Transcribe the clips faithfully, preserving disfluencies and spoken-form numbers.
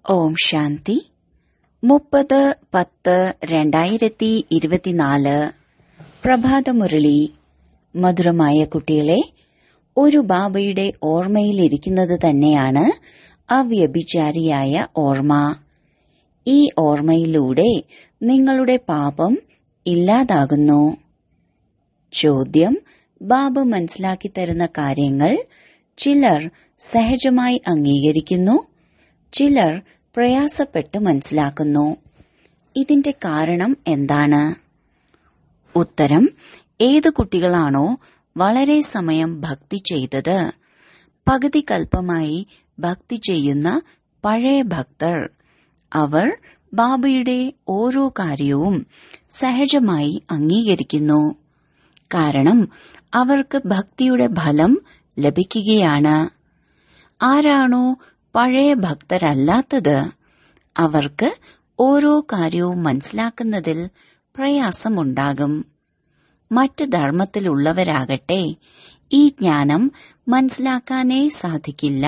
ഓം ശാന്തി. മുപ്പത് പത്ത് രണ്ടായിരത്തി ഇരുപത്തിനാല് പ്രഭാതമുരളി. മധുരമായ കുട്ടികളെ, ഒരു ബാബയുടെ ഓർമ്മയിലിരിക്കുന്നത് തന്നെയാണ് അവ്യഭിചാരിയായ ഓർമ്മ. ഈ ഓർമ്മയിലൂടെ നിങ്ങളുടെ പാപം ഇല്ലാതാകുന്നു. ചോദ്യം: ബാബ മനസ്സിലാക്കി തരുന്ന കാര്യങ്ങൾ ചിലർ സഹജമായി അംഗീകരിക്കുന്നു, ചിലർ പ്രയാസപ്പെട്ട് മനസ്സിലാക്കുന്നു. ഇതിന്റെ കാരണം എന്താണ്? ഉത്തരം: ഏത് കുട്ടികളാണോ വളരെ സമയം ഭക്തി ചെയ്തത്, പകുതി കൽപ്പമായി ഭക്തി ചെയ്യുന്ന പഴയ ഭക്തർ, അവർ ബാബയുടെ ഓരോ കാര്യവും സഹജമായി അംഗീകരിക്കുന്നു. കാരണം അവർക്ക് ഭക്തിയുടെ ഫലം ലഭിക്കുകയാണ്. ആരാണോ പഴയ ഭക്തരല്ലാത്തത്, അവർക്ക് ഓരോ കാര്യവും മനസ്സിലാക്കുന്നതിൽ പ്രയാസമുണ്ടാകും. മറ്റ് ധർമ്മത്തിലുള്ളവരാകട്ടെ ഈ ജ്ഞാനം മനസ്സിലാക്കാനേ സാധിക്കില്ല.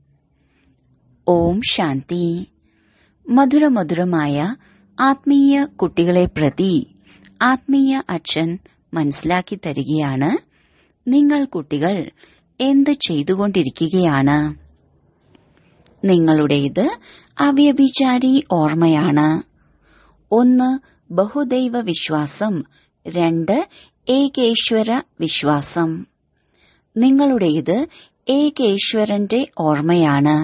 ഓം ശാന്തി. മധുരമധുരമായ ആത്മീയ കുട്ടികളെ പ്രതി ആത്മീയ അച്ഛൻ മനസ്സിലാക്കി തരികയാണ്, നിങ്ങൾ കുട്ടികൾ എന്ത് ചെയ്തുകൊണ്ടിരിക്കുകയാണ്? നിങ്ങളുടേത് അവ്യഭിചാരി ഓർമ്മയാണ്. ഒന്ന് ബഹുദൈവ വിശ്വാസം, രണ്ട് ഏകേശ്വര വിശ്വാസം. നിങ്ങളുടേത് ഏകേശ്വരന്റെ ഓർമ്മയാണ്.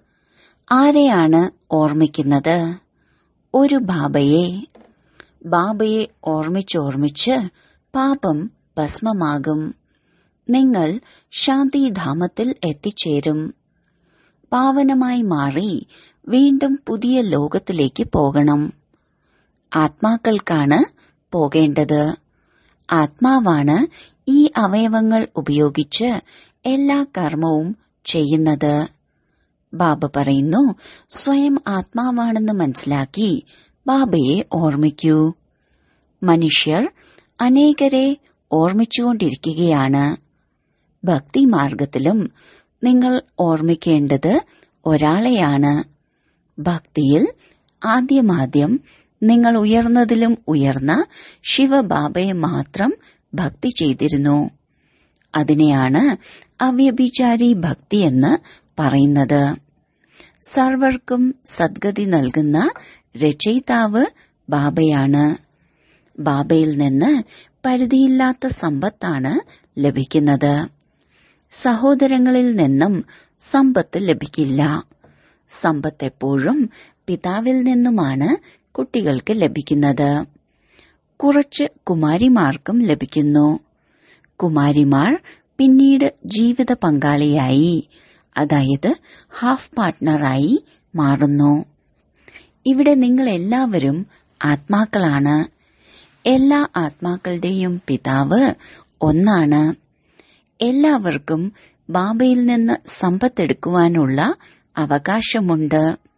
ആരെയാണ് ഓർമ്മിക്കുന്നത്? ഒരു ബാബയെ. ബാബയെ ഓർമ്മിച്ചോർമ്മിച്ച് പാപം ഭസ്മമാകും. നിങ്ങൾ ശാന്തിധാമത്തിൽ എത്തിച്ചേരും. പാവനമായി മാറി വീണ്ടും പുതിയ ലോകത്തിലേക്ക് പോകണം. ആത്മാക്കൾക്കാണ് പോകേണ്ടത്. ആത്മാവാണ് ഈ അവയവങ്ങൾ ഉപയോഗിച്ച് എല്ലാ കർമ്മവും ചെയ്യുന്നത്. ബാബ പറയുന്നു, സ്വയം ആത്മാവാണെന്ന് മനസ്സിലാക്കി ബാബയെ ഓർമ്മിക്കൂ. മനുഷ്യർ അനേകരെ ഓർമ്മിച്ചുകൊണ്ടിരിക്കുകയാണ്. ഭക്തിമാർഗത്തിലും നിങ്ങൾ ഓർമ്മിക്കേണ്ടത് ഒരാളെയാണ്. ഭക്തിയിൽ ആദ്യമാദ്യം നിങ്ങൾ ഉയർന്നതിലും ഉയർന്ന ശിവബാബയെ മാത്രം ഭക്തി ചെയ്തിരുന്നു. അതിനെയാണ് അവ്യഭിചാരി ഭക്തി എന്ന് പറയുന്നത്. സർവർക്കും സദ്ഗതി നൽകുന്ന രചയിതാവ് ബാബയാണ്. ബാബയിൽ നിന്ന് പരിധിയില്ലാത്ത സമ്പത്താണ് ലഭിക്കുന്നത്. സഹോദരങ്ങളിൽ നിന്നും സമ്പത്ത് ലഭിക്കില്ല. സമ്പത്ത് എപ്പോഴും പിതാവിൽ നിന്നുമാണ് കുട്ടികൾക്ക് ലഭിക്കുന്നത്. കുറച്ച് കുമാരിമാർക്കും ലഭിക്കുന്നു. കുമാരിമാർ പിന്നീട് ജീവിത പങ്കാളിയായി, അതായത് ഹാഫ് പാർട്ട്ണറായി മാറുന്നു. ഇവിടെ നിങ്ങൾ എല്ലാവരും ആത്മാക്കളാണ്. എല്ലാ ആത്മാക്കളുടെയും പിതാവ് ഒന്നാണ്. എല്ലാവർക്കും ബാബയിൽ നിന്ന് സമ്പത്തെടുക്കുവാനുള്ള അവകാശമുണ്ട്.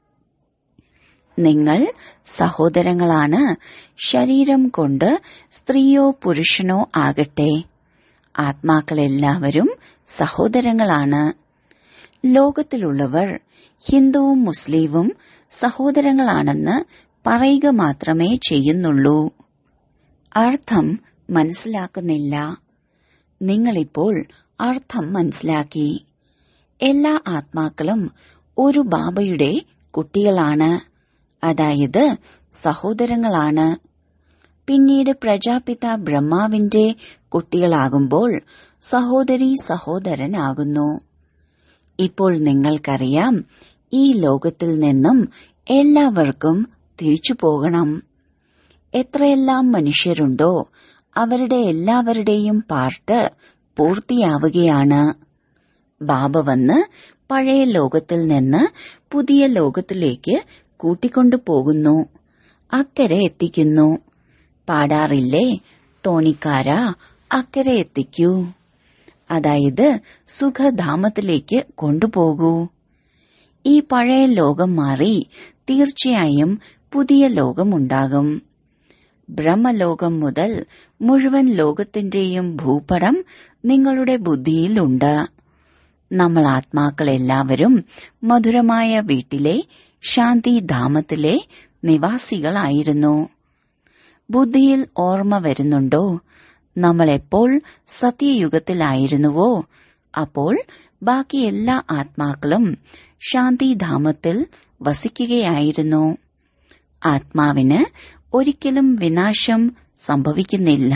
നിങ്ങൾ സഹോദരങ്ങളാണ്. ശരീരം കൊണ്ട് സ്ത്രീയോ പുരുഷനോ ആകട്ടെ, ആത്മാക്കളെല്ലാവരും സഹോദരങ്ങളാണ്. ലോകത്തിലുള്ളവർ ഹിന്ദുവും മുസ്ലിമും സഹോദരങ്ങളാണെന്ന് പറയുക മാത്രമേ ചെയ്യുന്നുള്ളൂ. അർത്ഥം മനസ്സിലാക്കുന്നില്ല. നിങ്ങളിപ്പോൾ അർത്ഥം മനസ്സിലാക്കി. എല്ലാ ആത്മാക്കളും ഒരു ബാബയുടെ കുട്ടികളാണ്, അതായത് സഹോദരങ്ങളാണ്. പിന്നീട് പ്രജാപിത ബ്രഹ്മാവിന്റെ കുട്ടികളാകുമ്പോൾ സഹോദരി സഹോദരനാകുന്നു. ഇപ്പോൾ നിങ്ങൾക്കറിയാം, ഈ ലോകത്തിൽ നിന്നും എല്ലാവർക്കും തിരിച്ചു പോകണം. എത്രയെല്ലാം മനുഷ്യരുണ്ടോ അവരുടെ എല്ലാവരുടെയും പാർട്ട് പൂർത്തിയാവുകയാണ്. ബാബ വന്ന് പഴയ ലോകത്തിൽ നിന്ന് പുതിയ ലോകത്തിലേക്ക് കൂട്ടിക്കൊണ്ടു പോകുന്നു, അക്കരെ എത്തിക്കുന്നു. പാടാറില്ലേ, തോണിക്കാരാ അക്കരെ എത്തിക്കൂ, അതായത് സുഖധാമത്തിലേക്ക് കൊണ്ടുപോകൂ. ഈ പഴയ ലോകം മാറി തീർച്ചയായും പുതിയ ലോകമുണ്ടാകും. ബ്രഹ്മലോകം മുതൽ മുഴുവൻ ലോകത്തിന്റെയും ഭൂപടം നിങ്ങളുടെ ബുദ്ധിയിലുണ്ട്. നമ്മൾ ആത്മാക്കളെല്ലാവരും മധുരമായ വീട്ടിലെ ശാന്തിധാമത്തിലെ നിവാസികളായിരുന്നു. ബുദ്ധിയിൽ ഓർമ്മ വരുന്നുണ്ടോ? നമ്മൾ എപ്പോൾ സത്യയുഗത്തിലായിരുന്നുവോ അപ്പോൾ ബാക്കി എല്ലാ ആത്മാക്കളും ശാന്തിധാമത്തിൽ വസിക്കുകയായിരുന്നു. ആത്മാവിന് ഒരിക്കലും വിനാശം സംഭവിക്കുന്നില്ല.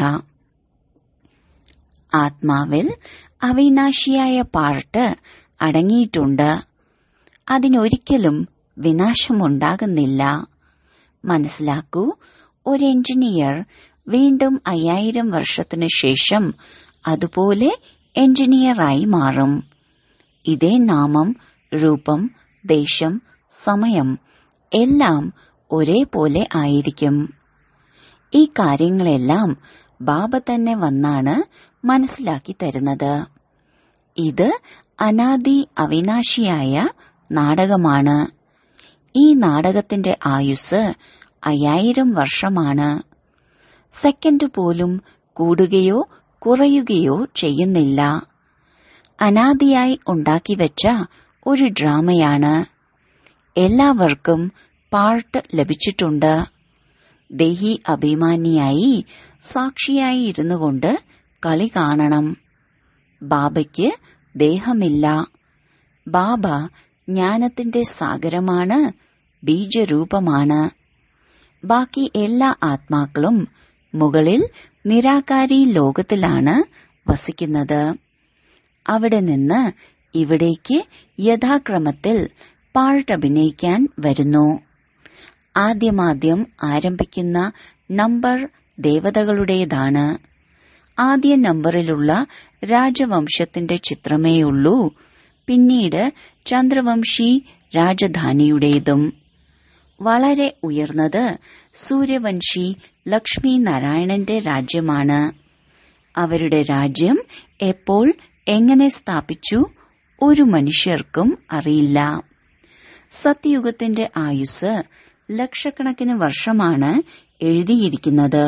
ആത്മാവിൽ അവിനാശിയായ പാർട്ട് അടങ്ങിയിട്ടുണ്ട്. അതിനൊരിക്കലും വിനാശമുണ്ടാകുന്നില്ല. മനസ്സിലാക്കൂ, ഒരു എഞ്ചിനീയർ വീണ്ടും അയ്യായിരം വർഷത്തിനു ശേഷം അതുപോലെ എഞ്ചിനീയറായി മാറും. ഇതേ നാമം, രൂപം, ദേശം, സമയം എല്ലാം ഒരേപോലെ ആയിരിക്കും. ഈ കാര്യങ്ങളെല്ലാം ബാബ തന്നെ വന്നാണ് മനസ്സിലാക്കി തരുന്നത്. ഇത് അനാദി അവിനാശിയായ നാടകമാണ്. ഈ നാടകത്തിന്റെ ആയുസ് അയ്യായിരം വർഷമാണ്. സെക്കൻഡ് പോലും കൂടുകയോ കുറയുകയോ ചെയ്യുന്നില്ല. അനാദിയായി ഉണ്ടാക്കിവെച്ച ഒരു ഡ്രാമയാണ്. എല്ലാവർക്കും പാർട്ട് ലഭിച്ചിട്ടുണ്ട്. ദേഹി അഭിമാനിയായി സാക്ഷിയായി ഇരുന്നുകൊണ്ട് കളി കാണണം. ബാബയ്ക്ക് ദേഹമില്ല. ബാബ ജ്ഞാനത്തിന്റെ സാഗരമാണ്, ബീജരൂപമാണ്. ബാക്കി എല്ലാ ആത്മാക്കളും മുകളിൽ നിരാകാരി ലോകത്തിലാണ് വസിക്കുന്നത്. അവിടെ നിന്ന് ഇവിടേക്ക് യഥാക്രമത്തിൽ പാർട്ട് അഭിനയിക്കാൻ വരുന്നു. ആദ്യമാദ്യം ആരംഭിക്കുന്ന നമ്പർ ദേവതകളുടേതാണ്. ആദ്യ നമ്പറിലുള്ള രാജവംശത്തിന്റെ ചിത്രമേയുള്ളൂ. പിന്നീട് ചന്ദ്രവംശി രാജധാനിയുടേതും. വളരെ ഉയർന്നത് സൂര്യവംശി ലക്ഷ്മി നാരായണന്റെ രാജ്യമാണ്. അവരുടെ രാജ്യം എപ്പോൾ എങ്ങനെ സ്ഥാപിച്ചു ഒരു മനുഷ്യർക്കും അറിയില്ല. സത്യയുഗത്തിന്റെ ആയുസ് ലക്ഷക്കണക്കിന് വർഷമാണ് എഴുതിയിരിക്കുന്നത്.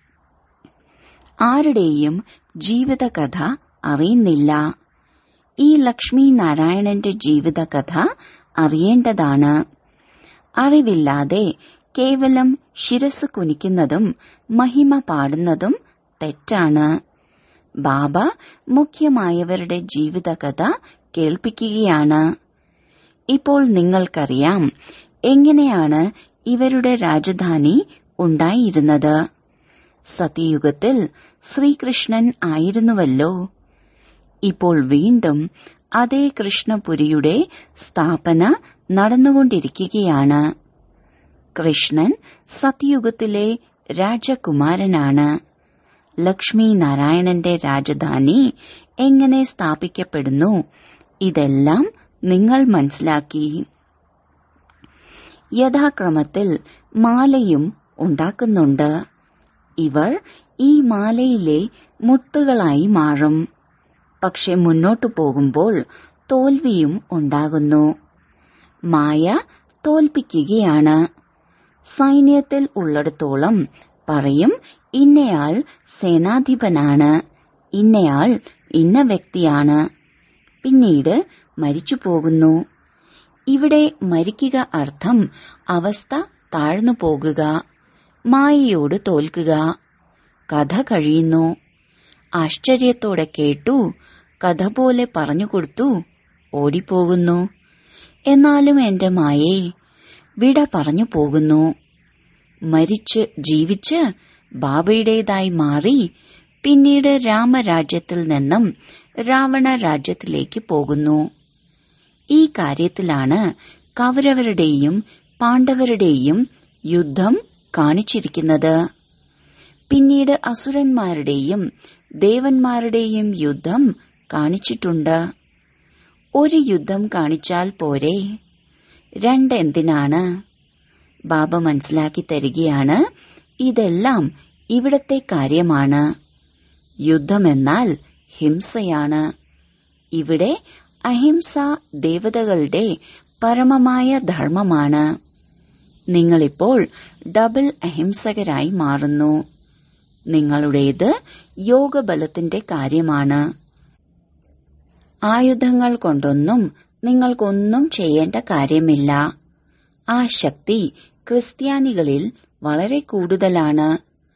ആരുടെയും ജീവിതകഥ അറിയുന്നില്ല. ഈ ലക്ഷ്മി നാരായണന്റെ ജീവിതകഥ അറിയേണ്ടതാണ്. അറിവില്ലാതെ കേവലം ശിരസ് കുനിക്കുന്നതും മഹിമ പാടുന്നതും തെറ്റാണ്. ബാബ മുഖ്യമായവരുടെ ജീവിതകഥ കേൾപ്പിക്കുകയാണ്. ഇപ്പോൾ നിങ്ങൾക്കറിയാം എങ്ങനെയാണ് ഇവരുടെ രാജധാനി ഉണ്ടായിരുന്നത്. സത്യയുഗത്തിൽ ശ്രീകൃഷ്ണൻ ആയിരുന്നുവല്ലോ. ഇപ്പോൾ വീണ്ടും അതേ കൃഷ്ണപുരിയുടെ സ്ഥാപന നടന്നുകൊണ്ടിരിക്കുകയാണ്. കൃഷ്ണൻ സത്യയുഗത്തിലെ രാജകുമാരനാണ്. ലക്ഷ്മി നാരായണന്റെ രാജധാനി എങ്ങനെ സ്ഥാപിക്കപ്പെടുന്നു ഇതെല്ലാം നിങ്ങൾ മനസ്സിലാക്കി. യഥാക്രമത്തിൽ മാലയും ഉണ്ടാക്കുന്നുണ്ട്. ഇവർ ഈ മാലയിലെ മുത്തുകളായി മാറും. പക്ഷെ മുന്നോട്ടു പോകുമ്പോൾ തോൽവിയും ഉണ്ടാകുന്നു. മായ തോൽപ്പിക്കുകയാണ്. സൈന്യത്തിൽ ഉള്ളിടത്തോളം പറയും ഇന്നയാൾ സേനാധിപനാണ്, ഇന്നയാൾ ഇന്ന വ്യക്തിയാണ്. പിന്നീട് മരിച്ചു പോകുന്നു. ഇവിടെ മരിക്കുക അർത്ഥം അവസ്ഥ താഴ്ന്നു പോകുക, മായയോട് തോൽക്കുക. കഥ കഴിയുന്നു. ആശ്ചര്യത്തോടെ കേട്ടു, കഥ പോലെ പറഞ്ഞുകൊടുത്തു, ഓടിപ്പോകുന്നു. എന്നാലും എന്റെ മായേ വിട പറഞ്ഞു പോകുന്നു. മരിച്ച് ജീവിച്ച് ബാബയുടേതായി മാറി പിന്നീട് രാമരാജ്യത്തിൽ നിന്നും രാവണ രാജ്യത്തിലേക്ക് പോകുന്നു. ഈ കാര്യത്തിലാണ് കൗരവരുടെയും പാണ്ഡവരുടെയും യുദ്ധം കാണിച്ചിരിക്കുന്നത്. പിന്നീട് അസുരന്മാരുടെയും ദേവന്മാരുടെയും യുദ്ധം കാണിച്ചിട്ടുണ്ട്. ഒരു യുദ്ധം കാണിച്ചാൽ പോരെ, രണ്ടെന്തിനാണ്? ബാബ മനസ്സിലാക്കി തരികയാണ്, ഇതെല്ലാം ഇവിടത്തെ കാര്യമാണ്. യുദ്ധമെന്നാൽ ഹിംസയാണ്. ഇവിടെ അഹിംസ ദേവതകളുടെ പരമമായ ധർമ്മമാണ്. നിങ്ങളിപ്പോൾ ഡബിൾ അഹിംസകരായി മാറുന്നു. നിങ്ങളുടേത് യോഗബലത്തിന്റെ കാര്യമാണ്. ആയുധങ്ങൾ കൊണ്ടൊന്നും നിങ്ങൾക്കൊന്നും ചെയ്യേണ്ട കാര്യമില്ല. ആ ശക്തി ക്രിസ്ത്യാനികളിൽ വളരെ കൂടുതലാണ്.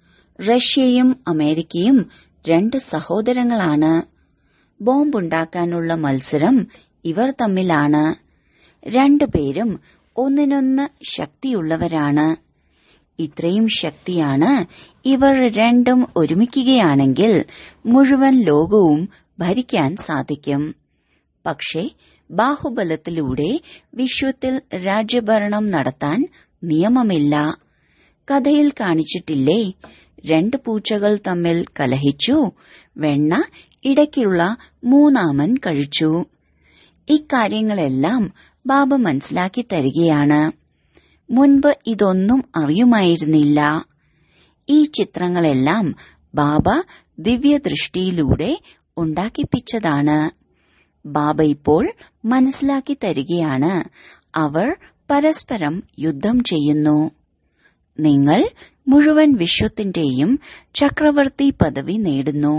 റഷ്യയും അമേരിക്കയും രണ്ട് സഹോദരങ്ങളാണ്. ബോംബുണ്ടാക്കാനുള്ള മത്സരം ഇവർ തമ്മിലാണ്. രണ്ടുപേരും ഒന്നിനൊന്ന് ശക്തിയുള്ളവരാണ്. ഇത്രയും ശക്തിയാണ്. ഇവർ രണ്ടും ഒരുമിക്കുകയാണെങ്കിൽ മുഴുവൻ ലോകവും ഭരിക്കാൻ സാധിക്കും. പക്ഷേ ബാഹുബലത്തിലൂടെ വിശ്വത്തിൽ രാജ്യഭരണം നടത്താൻ നിയമമില്ല. കഥയിൽ കാണിച്ചിട്ടില്ലേ, രണ്ട് പൂച്ചകൾ തമ്മിൽ കലഹിച്ചു, വെണ്ണ ഇടയ്ക്കുള്ള മൂന്നാമൻ കഴിച്ചു. ഇക്കാര്യങ്ങളെല്ലാം ബാബ മനസ്സിലാക്കി തരികയാണ്. മുൻപ് ഇതൊന്നും അറിയുമായിരുന്നില്ല. ഈ ചിത്രങ്ങളെല്ലാം ബാബ ദിവ്യദൃഷ്ടിയിലൂടെ ഉണ്ടാക്കിപ്പിച്ചതാണ്. ബാബ ഇപ്പോൾ മനസ്സിലാക്കി തരികയാണ്. അവർ പരസ്പരം യുദ്ധം ചെയ്യുന്നു. നിങ്ങൾ മുഴുവൻ വിശ്വത്തിന്റെയും ചക്രവർത്തി പദവി നേടുന്നു.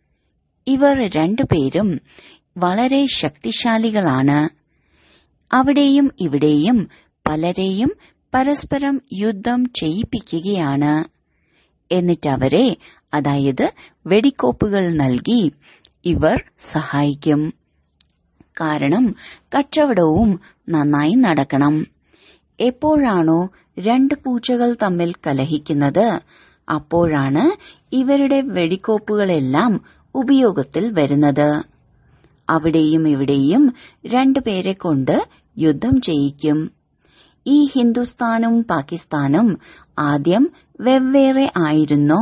ഇവർ രണ്ടുപേരും വളരെ ശക്തിശാലികളാണ്. അവിടെയും ഇവിടെയും പലരെയും പരസ്പരം യുദ്ധം ചെയ്യിപ്പിക്കുകയാണ്. എന്നിട്ടവരെ, അതായത് വെടിക്കോപ്പുകൾ നൽകി ഇവർ സഹായിക്കും. കാരണം കച്ചവടവും നന്നായി നടക്കണം. എപ്പോഴാണോ രണ്ട് പൂച്ചകൾ തമ്മിൽ കലഹിക്കുന്നത്, അപ്പോഴാണ് ഇവരുടെ വെടിക്കോപ്പുകളെല്ലാം ഉപയോഗത്തിൽ വരുന്നത്. അവിടെയും ഇവിടെയും രണ്ടുപേരെ കൊണ്ട് യുദ്ധം ചെയ്യിക്കും. ഈ ഹിന്ദുസ്ഥാനും പാകിസ്ഥാനും ആദ്യം വെവ്വേറെ ആയിരുന്നോ?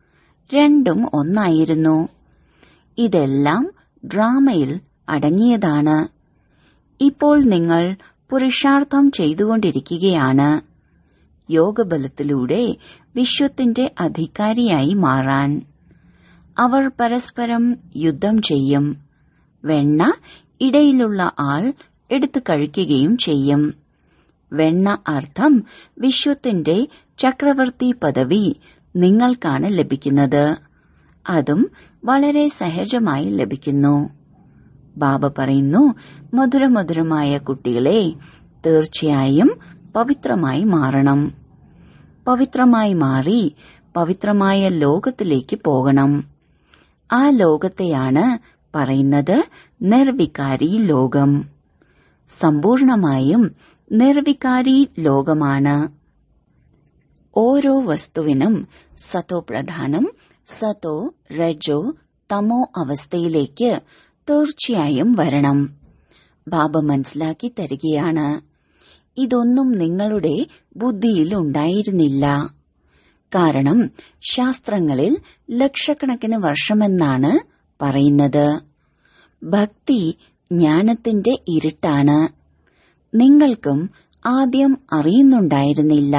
രണ്ടും ഒന്നായിരുന്നു. ഇതെല്ലാം ഡ്രാമയിൽ അടങ്ങിയതാണ്. ഇപ്പോൾ നിങ്ങൾ പുരുഷാർത്ഥം ചെയ്തുകൊണ്ടിരിക്കുകയാണ്. യോഗബലത്തിലൂടെ വിശ്വത്തിന്റെ അധികാരിയായി മാറാൻ. അവർ പരസ്പരം യുദ്ധം ചെയ്യും. വെണ്ണ ഇടയിലുള്ള ആൾ എടുത്തു കഴിക്കുകയും ചെയ്യും. വെണ്ണ അർത്ഥം വിശ്വത്തിന്റെ ചക്രവർത്തി പദവി നിങ്ങൾക്കാണ് ലഭിക്കുന്നത്. അതും വളരെ സഹജമായി ലഭിക്കുന്നു. ബാബ പറയുന്നു, മധുരമധുരമായ കുട്ടികളെ, തീർച്ചയായും പവിത്രമായി മാറണം. പവിത്രമായി മാറി പവിത്രമായ ലോകത്തിലേക്ക് പോകണം. ആ ലോകത്തെയാണ് പറയുന്നത് നിർവികാരി ലോകം. സമ്പൂർണമായും നിർവികാരി ലോകമാണ്. ഓരോ വസ്തുവിനും സതോ പ്രധാനം, സതോ രജോ തമോ അവസ്ഥയിലേക്ക് തീർച്ചയായും വരണം. ബാബ മനസ്സിലാക്കി തരികയാണ്. ഇതൊന്നും നിങ്ങളുടെ ബുദ്ധിയിൽ ഉണ്ടായിരുന്നില്ല. കാരണം ശാസ്ത്രങ്ങളിൽ ലക്ഷക്കണക്കിന് വർഷമെന്നാണ് പറയുന്നത്. ഭക്തി ജ്ഞാനത്തിന്റെ ഇരുട്ടാണ്. നിങ്ങൾക്കും ആദ്യം അറിയുന്നുണ്ടായിരുന്നില്ല.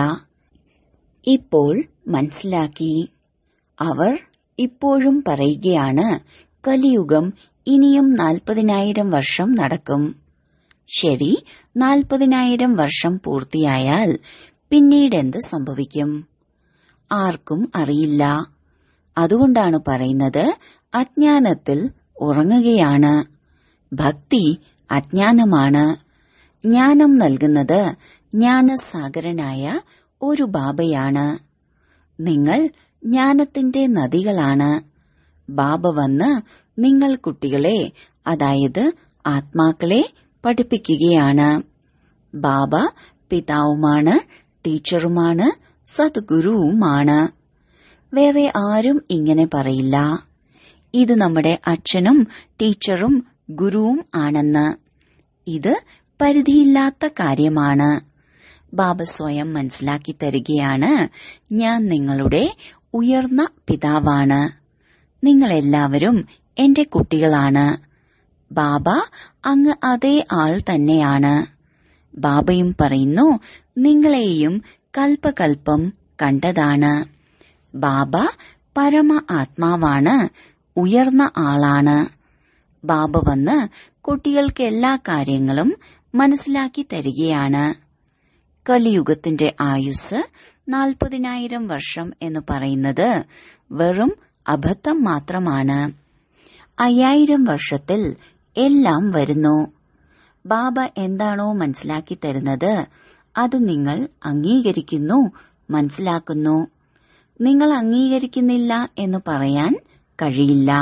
ഇപ്പോൾ മനസ്സിലാക്കി. അവർ ഇപ്പോഴും പറയുകയാണ്, കലിയുഗം ഇനിയും നാൽപ്പതിനായിരം വർഷം നടക്കും. ശരി, നാൽപ്പതിനായിരം വർഷം പൂർത്തിയായാൽ പിന്നീടെന്ത് സംഭവിക്കും? ആർക്കും അറിയില്ല. അതുകൊണ്ടാണ് പറയുന്നത്, അജ്ഞാനത്തിൽ ഉറങ്ങുകയാണ്. ഭക്തി അജ്ഞാനമാണ്. ജ്ഞാനം നൽകുന്നത് ജ്ഞാനസാഗരനായ ഒരു ബാബയാണ്. നിങ്ങൾ ജ്ഞാനത്തിന്റെ നദികളാണ്. ബാബ വന്ന് നിങ്ങൾ കുട്ടികളെ, അതായത് ആത്മാക്കളെ പഠിപ്പിക്കുകയാണ്. ബാബ പിതാവുമാണ്, ടീച്ചറുമാണ്, സദ്ഗുരുവുമാണ്. വേറെ ആരും ഇങ്ങനെ പറയില്ല, ഇത് നമ്മുടെ അച്ഛനും ടീച്ചറും ഗുരുവും ആണെന്ന്. ഇത് പരിധിയില്ലാത്ത കാര്യമാണ്. ബാബ സ്വയം മനസ്സിലാക്കി തരികയാണ്, ഞാൻ നിങ്ങളുടെ ഉയർന്ന പിതാവാണ്. നിങ്ങളെല്ലാവരും എന്റെ കുട്ടികളാണ്. ബാബ അങ്ങ് അതേ ആൾ തന്നെയാണ്. ബാബയും പറയുന്നു, നിങ്ങളെയും കൽപ്പകൽപ്പം കണ്ടതാണ്. ബാബ പരമ ആത്മാവാണ്, ഉയർന്ന ആളാണ്. ബാബ വന്ന് കുട്ടികൾക്ക് എല്ലാ കാര്യങ്ങളും മനസ്സിലാക്കി തരികയാണ്. കലിയുഗത്തിന്റെ ആയുസ് നാൽപ്പതിനായിരം വർഷം എന്ന് പറയുന്നത് വെറും അബദ്ധം മാത്രമാണ്. അയ്യായിരം വർഷത്തിൽ എല്ലാം വരുന്നു. ബാബ എന്താണോ മനസ്സിലാക്കി തരുന്നത് അത് നിങ്ങൾ അംഗീകരിക്കുന്നു, മനസ്സിലാക്കുന്നു. നിങ്ങൾ അംഗീകരിക്കുന്നില്ല എന്ന് പറയാൻ കഴിയില്ല.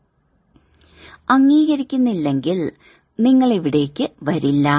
അംഗീകരിക്കുന്നില്ലെങ്കിൽ നിങ്ങൾ ഇവിടേക്ക് വരില്ല.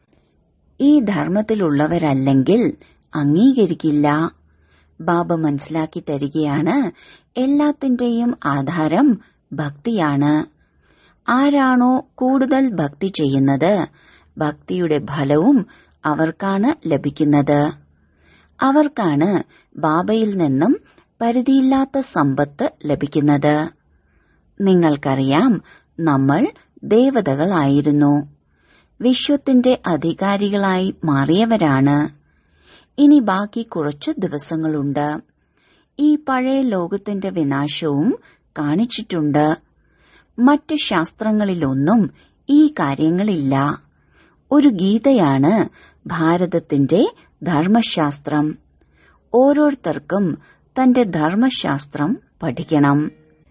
ഈ ധർമ്മത്തിലുള്ളവരല്ലെങ്കിൽ അംഗീകരിക്കില്ല. ബാബ മനസ്സിലാക്കി തരികയാണ്, എല്ലാത്തിന്റെയും ആധാരം ഭക്തിയാണ്. ആരാണോ കൂടുതൽ ഭക്തി ചെയ്യുന്നത് ഭക്തിയുടെ ഫലവും അവർക്കാണ് ലഭിക്കുന്നത്. അവർക്കാണ് ബാബയിൽ നിന്നും പരിധിയില്ലാത്ത സമ്പത്ത് ലഭിക്കുന്നത്. നിങ്ങൾക്കറിയാം, നമ്മൾ ദേവതകളായിരുന്നു, വിശ്വത്തിന്റെ അധികാരികളായി മാറിയവരാണ്. ഇനി ബാക്കി കുറച്ചു ദിവസങ്ങളുണ്ട്. ഈ പഴയ ലോകത്തിന്റെ വിനാശവും കാണിച്ചിട്ടുണ്ട്. മറ്റ് ശാസ്ത്രങ്ങളിലൊന്നും ഈ കാര്യങ്ങളില്ല. ഒരു ഗീതയാണ് ഭാരതത്തിന്റെ ധർമ്മശാസ്ത്രം. ഓരോരുത്തർക്കും തന്റെ ധർമ്മശാസ്ത്രം പഠിക്കണം.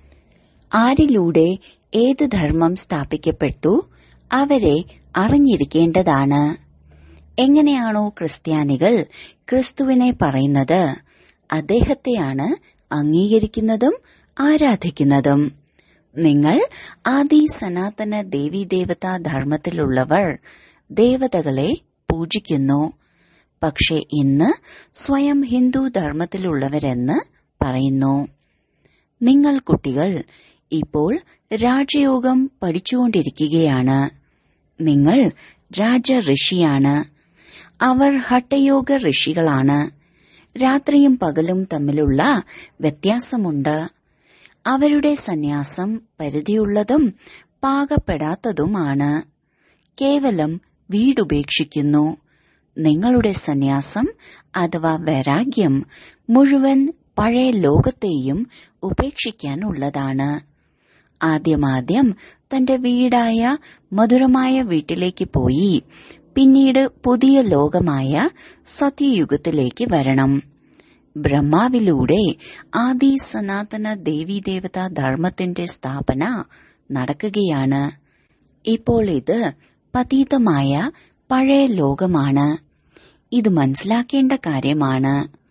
ആരിലൂടെ ഏത് ധർമ്മം സ്ഥാപിക്കപ്പെട്ടു അവരെ അറിഞ്ഞിരിക്കേണ്ടതാണ്. എങ്ങനെയാണോ ക്രിസ്ത്യാനികൾ ക്രിസ്തുവിനെ പറയുന്നത്, അദ്ദേഹത്തെയാണ് അംഗീകരിക്കുന്നതും ആരാധിക്കുന്നതും. നിങ്ങൾ ആദി സനാതന ദേവീദേവതാ ധർമ്മത്തിലുള്ളവർ ദേവതകളെ പൂജിക്കുന്നു. പക്ഷെ ഇന്ന് സ്വയം ഹിന്ദു ധർമ്മത്തിലുള്ളവരെന്ന് പറയുന്നു. നിങ്ങൾ കുട്ടികൾ ഇപ്പോൾ രാജയോഗം പഠിച്ചുകൊണ്ടിരിക്കുകയാണ്. നിങ്ങൾ രാജ ഋഷിയാണ്. അവർ ഹഠയോഗ ഋഷികളാണ്. രാത്രിയും പകലും തമ്മിലുള്ള വ്യത്യാസമുണ്ട്. അവരുടെ സന്യാസം പരിധിയുള്ളതും പാകപ്പെടാത്തതുമാണ്. കേവലം വീടുപേക്ഷിക്കുന്നു. നിങ്ങളുടെ സന്യാസം അഥവാ വൈരാഗ്യം മുഴുവൻ പഴയ ലോകത്തെയും ഉപേക്ഷിക്കാനുള്ളതാണ്. ആദ്യമാദ്യം തന്റെ വീടായ മധുരമായ വീട്ടിലേക്ക് പോയി പിന്നീട് പുതിയ ലോകമായ സത്യയുഗത്തിലേക്ക് വരണം. ബ്രഹ്മാവിലൂടെ ആദി സനാതന ദേവീദേവതാ ധർമ്മത്തിന്റെ സ്ഥാപന നടക്കുകയാണ്. ഇപ്പോൾ ഇത് പതീതമായ പഴയ ലോകമാണ്. ഇത് മനസ്സിലാക്കേണ്ട കാര്യമാണ്.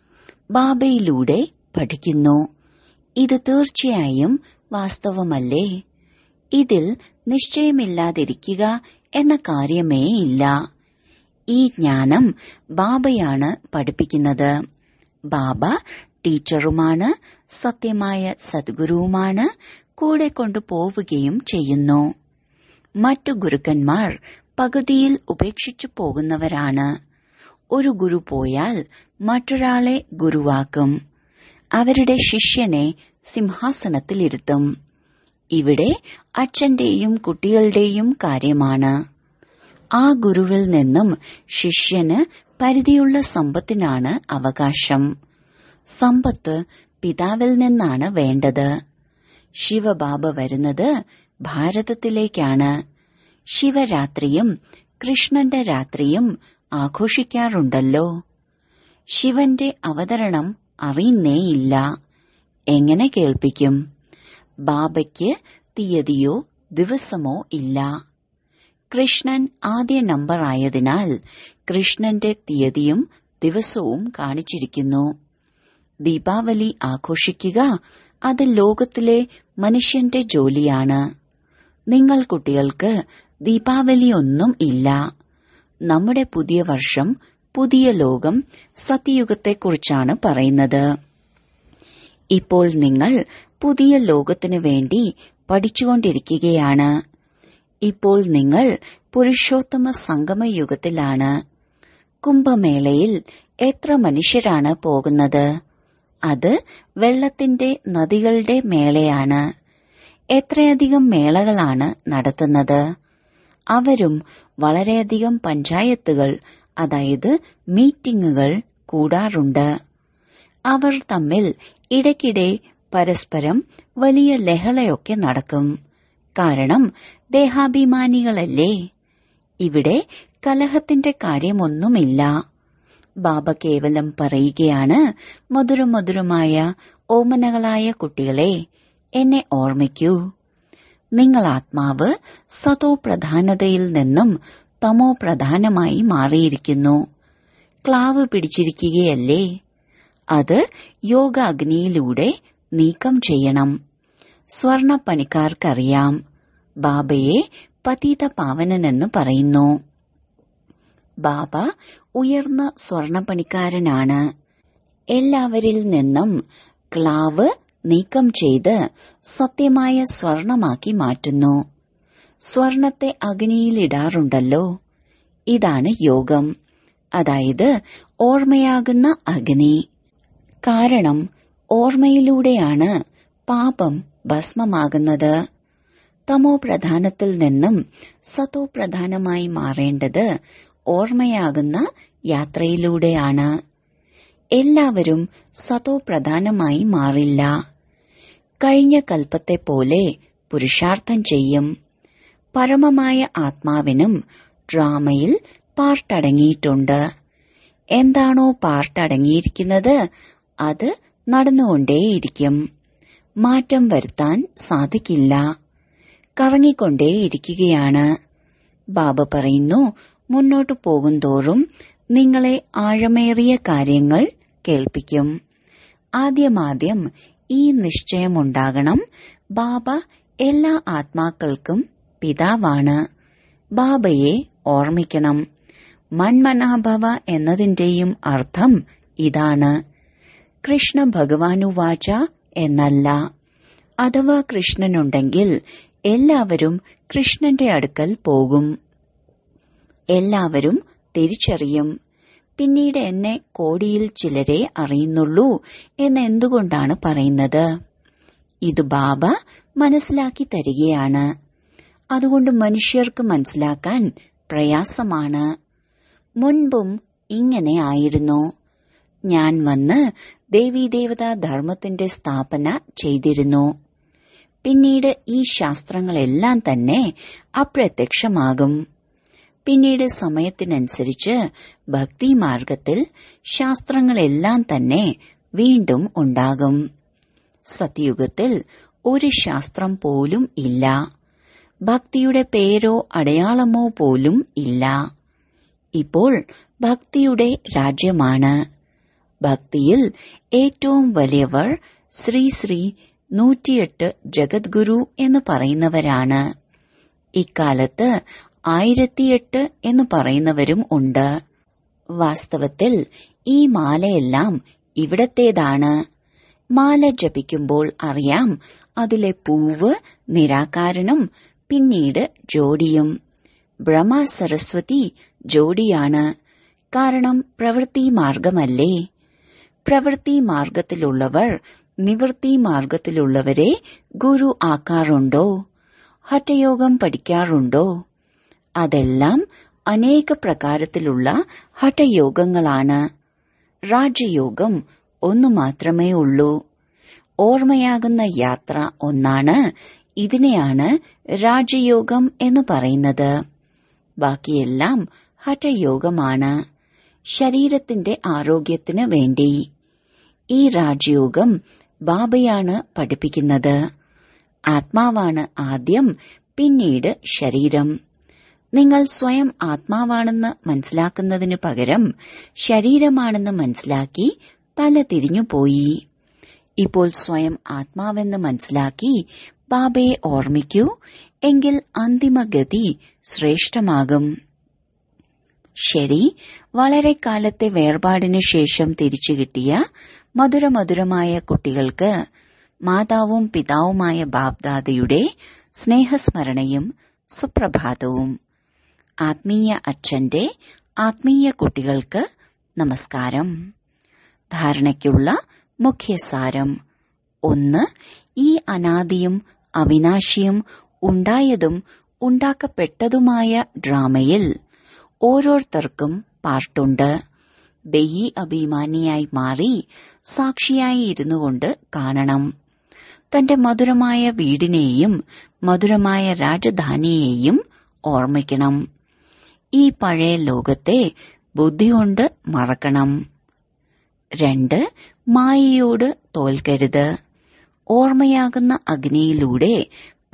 ബാബയിലൂടെ പഠിക്കുന്നു. ഇത് തീർച്ചയായും വാസ്തവമല്ലേ? ഇതിൽ നിശ്ചയമില്ലാതിരിക്കുക എന്ന കാര്യമേ ഇല്ല. ഈ ജ്ഞാനം ബാബയാണ് പഠിപ്പിക്കുന്നത്. ബാബ ടീച്ചറുമാണ്, സത്യമായ സദ്ഗുരുവുമാണ്, കൂടെ കൊണ്ടുപോവുകയും ചെയ്യുന്നു. മറ്റു ഗുരുക്കന്മാർ പകുതിയിൽ ഉപേക്ഷിച്ചു പോകുന്നവരാണ്. ഒരു ഗുരു പോയാൽ മറ്റൊരാളെ ഗുരുവാക്കും. അവരുടെ ശിഷ്യനെ സിംഹാസനത്തിലിരുത്തും. ഇവിടെ അച്ഛന്റെയും കുട്ടികളുടെയും കാര്യമാണ്. ആ ഗുരുവിൽ നിന്നും ശിഷ്യന് പരിധിയുള്ള സമ്പത്തിനാണ് അവകാശം. സമ്പത്ത് പിതാവിൽ നിന്നാണ് വേണ്ടത്. ശിവബാബ വരുന്നത് ഭാരതത്തിലേക്കാണ്. ശിവരാത്രിയും കൃഷ്ണന്റെ രാത്രിയും ആഘോഷിക്കാറുണ്ടല്ലോ. ശിവന്റെ അവതരണം അറിയുന്നേയില്ല. എങ്ങനെ കേൾപ്പിക്കും? ബാബയ്ക്ക് തീയതിയോ ദിവസമോ ഇല്ല. കൃഷ്ണൻ ആദ്യ നമ്പർ ആയതിനാൽ കൃഷ്ണന്റെ തീയതിയും ദിവസവും കാണിച്ചിരിക്കുന്നു. ദീപാവലി ആഘോഷിക്കുക അത് ലോകത്തിലെ മനുഷ്യന്റെ ജോലിയാണ്. നിങ്ങൾ കുട്ടികൾക്ക് ദീപാവലിയൊന്നും ഇല്ല. നമ്മുടെ പുതിയ വർഷം, പുതിയ ലോകം, സത്യയുഗത്തെക്കുറിച്ചാണ് പറയുന്നത്. ഇപ്പോൾ നിങ്ങൾ പുതിയ ലോകത്തിനു വേണ്ടി പഠിച്ചുകൊണ്ടിരിക്കുകയാണ്. ഇപ്പോൾ നിങ്ങൾ പുരുഷോത്തമ സംഗമയുഗത്തിലാണ്. കുംഭമേളയിൽ എത്ര മനുഷ്യരാണ് പോകുന്നത്? അത് വെള്ളത്തിന്റെ നദികളുടെ മേളയാണ്. എത്രയധികം മേളകളാണ് നടത്തുന്നത്? അവരും വളരെയധികം പഞ്ചായത്തുകൾ, അതായത് മീറ്റിംഗുകൾ കൂടാറുണ്ട്. അവർ തമ്മിൽ ഇടയ്ക്കിടെ പരസ്പരം വലിയ ലഹളയൊക്കെ നടക്കും. കാരണം ദേഹാഭിമാനികളല്ലേ. ഇവിടെ കലഹത്തിന്റെ കാര്യമൊന്നുമില്ല. ബാബ കേവലം പറയുകയാണ്, മധുരമധുരമായ ഓമനകളായ കുട്ടികളെ, എന്നെ ഓർമ്മിക്കൂ. നിങ്ങൾ ആത്മാവ് സതോ പ്രധാനതയിൽ നിന്നും തമോ പ്രധാനമായി മാറിയിരിക്കുന്നു. ക്ലാവ് പിടിച്ചിരിക്കുകയല്ലേ? അത് യോഗ അഗ്നിയിലൂടെ നീക്കം ചെയ്യണം. സ്വർണപ്പണിക്കാർക്കറിയാം, ബാബയെ പതീത പാവനനെന്ന് പറയുന്നു. ബാബ ഉയർന്ന സ്വർണപ്പണിക്കാരനാണ്. എല്ലാവരിൽ നിന്നും ക്ലാവ് നീക്കം ചെയ്ത് സത്യമായ സ്വർണമാക്കി മാറ്റുന്നു. സ്വർണത്തെ അഗ്നിയിലിടാറുണ്ടല്ലോ. ഇതാണ് യോഗം, അതായത് ഓർമ്മയാകുന്ന അഗ്നി. കാരണം ഓർമ്മയിലൂടെയാണ് പാപം ഭസ്മമാകുന്നത്. തമോ പ്രധാനത്തിൽ നിന്നും സതോ പ്രധാനമായി മാറേണ്ടത് ഓർമ്മയാകുന്ന യാത്രയിലൂടെയാണ്. എല്ലാവരും സതോ പ്രധാനമായി മാറില്ല. കഴിഞ്ഞ കൽപ്പത്തെ പോലെ പുരുഷാർത്ഥം ചെയ്യും. പരമമായ ആത്മാവിനും ഡ്രാമയിൽ പാർട്ടടങ്ങിയിട്ടുണ്ട്. എന്താണോ പാർട്ടടങ്ങിയിരിക്കുന്നത് അത് നടന്നുകൊണ്ടേയിരിക്കും. മാറ്റം വരുത്താൻ സാധിക്കില്ല. കറങ്ങിക്കൊണ്ടേയിരിക്കുകയാണ്. ബാബ പറയുന്നു, മുന്നോട്ടു പോകുന്തോറും നിങ്ങളെ ആഴമേറിയ കാര്യങ്ങൾ കേൾപ്പിക്കും. ആദ്യമാദ്യം ഈ നിശ്ചയമുണ്ടാകണം, ബാബ എല്ലാ ആത്മാക്കൾക്കും പിതാവാണ്. ബാബയെ ഓർമ്മിക്കണം. മന്മനാഭവ എന്നതിന്റെയും അർത്ഥം ഇതാണ്. കൃഷ്ണ ഭഗവാനുവാച എന്നല്ല. അഥവാ കൃഷ്ണനുണ്ടെങ്കിൽ എല്ലാവരും കൃഷ്ണന്റെ അടുക്കൽ പോകും. എല്ലാവരും തിരിച്ചറിയും. പിന്നീട് എന്നെ കോടിയിൽ ചിലരെ അറിയുന്നുള്ളൂ എന്നെന്തുകൊണ്ടാണ് പറയുന്നത്? ഇത് ബാബ മനസ്സിലാക്കി തരികയാണ്. അതുകൊണ്ട് മനുഷ്യർക്ക് മനസ്സിലാക്കാൻ പ്രയാസമാണ്. മുൻപും ഇങ്ങനെ ആയിരുന്നു. ഞാൻ വന്ന് ദേവീദേവതാ ധർമ്മത്തിന്റെ സ്ഥാപന ചെയ്തിരുന്നു. പിന്നീട് ഈ ശാസ്ത്രങ്ങളെല്ലാം തന്നെ അപ്രത്യക്ഷമാകും. പിന്നീട് സമയത്തിനനുസരിച്ച് ഭക്തിമാർഗത്തിൽ ശാസ്ത്രങ്ങളെല്ലാം തന്നെ വീണ്ടും ഉണ്ടാകും. സത്യുഗത്തിൽ ഒരു ശാസ്ത്രം പോലും ഇല്ല. ഭക്തിയുടെ പേരോ അടയാളമോ പോലും ഇല്ല. ഇപ്പോൾ ഭക്തിയുടെ രാജ്യമാണ്. ഭക്തിയിൽ ഏറ്റവും വലിയവർ ശ്രീ ശ്രീ നൂറ്റിയെട്ട് ജഗദ്ഗുരു എന്ന് പറയുന്നവരാണ്. ഇക്കാലത്ത് ആയിരത്തിയെട്ട് എന്ന് പറയുന്നവരും ഉണ്ട്. വാസ്തവത്തിൽ ഈ മാലയെല്ലാം ഇവിടത്തേതാണ്. മാല ജപിക്കുമ്പോൾ അറിയാം, അതിലെ പൂവ് നിരാകാരനും പിന്നീട് ജോഡിയും. ബ്രഹ്മ സരസ്വതി ജോഡിയാണ്. കാരണം പ്രവൃത്തി മാർഗമല്ലേ. പ്രവൃത്തി മാർഗത്തിലുള്ളവർ നിവൃത്തി മാർഗത്തിലുള്ളവരെ ഗുരു ആക്കാറുണ്ടോ? ഹഠയോഗം പഠിക്കാറുണ്ടോ? അതെല്ലാം അനേക പ്രകാരത്തിലുള്ള ഹഠയോഗങ്ങളാണ്. രാജയോഗം ഒന്നു മാത്രമേ ഉള്ളൂ. ഓർമ്മയാകുന്ന യാത്ര ഒന്നാണ്. ഇതിനെയാണ് രാജയോഗം എന്ന് പറയുന്നത്. ബാക്കിയെല്ലാം ഹഠയോഗമാണ്. ശരീരത്തിന്റെ ആരോഗ്യത്തിന് വേണ്ടി. ഈ രാജയോഗം ബാബയാണ് പഠിപ്പിക്കുന്നത്. ആത്മാവാണ് ആദ്യം, പിന്നീട് ശരീരം. നിങ്ങൾ സ്വയം ആത്മാവാണെന്ന് മനസ്സിലാക്കുന്നതിനു പകരം ശരീരമാണെന്ന് മനസ്സിലാക്കി തല തിരിഞ്ഞുപോയി. ഇപ്പോൾ സ്വയം ആത്മാവെന്ന് മനസ്സിലാക്കി ബാബയെ ഓർമ്മിക്കൂ. എങ്കിൽ അന്തിമഗതി ശ്രേഷ്ഠമാകും. ശരി, വളരെ കാലത്തെ വേർപാടിനു ശേഷം തിരിച്ചു കിട്ടിയ മധുരമധുരമായ കുട്ടികൾക്ക് മാതാവും പിതാവുമായ ബാബ്ദാദയുടെ സ്നേഹസ്മരണയും സുപ്രഭാതവും. ആത്മീയ അച്ഛന്റെ ആത്മീയ കുട്ടികൾക്ക് നമസ്കാരം. ധാരണയ്ക്കുള്ള മുഖ്യസാരം. ഒന്ന്, ഈ അനാദിയും അവിനാശിയും ഉണ്ടായതും ഉണ്ടാക്കപ്പെട്ടതുമായ ഡ്രാമയിൽ ഓരോരുത്തർക്കും പാർട്ടുണ്ട്. ദൈവി അഭിമാനിയായി മാറി സാക്ഷിയായി ഇരുന്നുകൊണ്ട് കാണണം. തന്റെ മധുരമായ വീടിനെയും മധുരമായ രാജധാനിയെയും ഓർമ്മിക്കണം. ഈ പഴയ ലോകത്തെ ബുദ്ധികൊണ്ട് മറക്കണം. രണ്ട്, മായയോട് തോൽക്കരുത്. ഓർമ്മയാകുന്ന അഗ്നിയിലൂടെ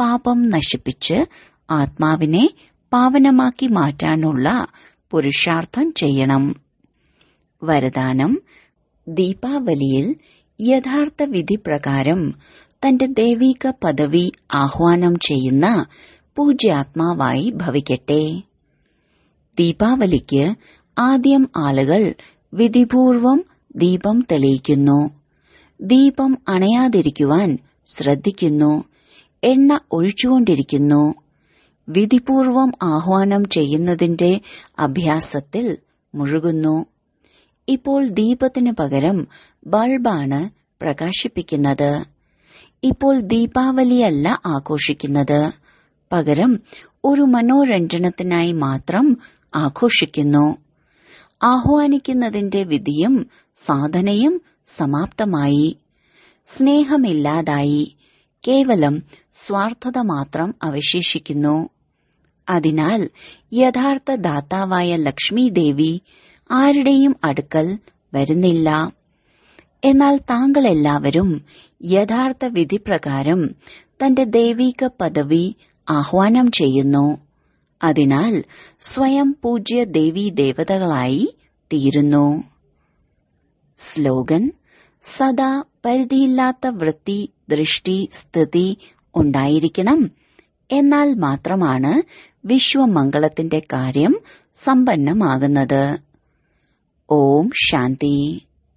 പാപം നശിപ്പിച്ച് ആത്മാവിനെ പാവനമാക്കി മാറ്റാനുള്ള പുരുഷാർത്ഥം ചെയ്യണം. വരദാനം: ദീപാവലിയിൽ യഥാർത്ഥ വിധി പ്രകാരം തന്റെ ദൈവിക പദവി ആഹ്വാനം ചെയ്യുന്ന പൂജ്യാത്മാവായി ഭവിക്കട്ടെ. ദീപാവലിക്ക് ആദ്യം ആളുകൾ വിധിപൂർവം ദീപം തെളിയിക്കുന്നു. ദീപം അണയാതിരിക്കുവാൻ ശ്രദ്ധിക്കുന്നു. എണ്ണ ഒഴിച്ചുകൊണ്ടിരിക്കുന്നു. വിധിപൂർവം ആഹ്വാനം ചെയ്യുന്നതിന്റെ അഭ്യാസത്തിൽ മുഴുകുന്നു. ഇപ്പോൾ ദീപത്തിന് പകരം ബൾബാണ് പ്രകാശിപ്പിക്കുന്നത്. ഇപ്പോൾ ദീപാവലിയല്ല ആഘോഷിക്കുന്നത്, പകരം ഒരു മനോരഞ്ജനത്തിനായി മാത്രം ആഘോഷിക്കുന്നു. ആഹ്വാനിക്കുന്നതിന്റെ വിധിയും സാധനയും സമാപ്തമായി. സ്നേഹമില്ലാതായി. കേവലം സ്വാർത്ഥത മാത്രം അവശേഷിക്കുന്നു. അതിനാൽ യഥാർത്ഥ ദാതാവായ ലക്ഷ്മി ദേവി ആരുടെയും അടുക്കൽ വരുന്നില്ല. എന്നാൽ താങ്കളെല്ലാവരും യഥാർത്ഥ വിധിപ്രകാരം തന്റെ ദൈവിക പദവി ആഹ്വാനം ചെയ്യുന്നു. അതിനാൽ സ്വയം പൂജ്യ ദേവീ ദേവതകളായി തീരുന്നു. സ്ലോഗൻ: സദാ പരിധിയില്ലാത്ത വൃത്തി, ദൃഷ്ടി, സ്ഥിതി ഉണ്ടായിരിക്കണം. എന്നാൽ മാത്രമാണ് വിശ്വമംഗളത്തിന്റെ കാര്യം സമ്പന്നമാകുന്നത്. ഓം ശാന്തി.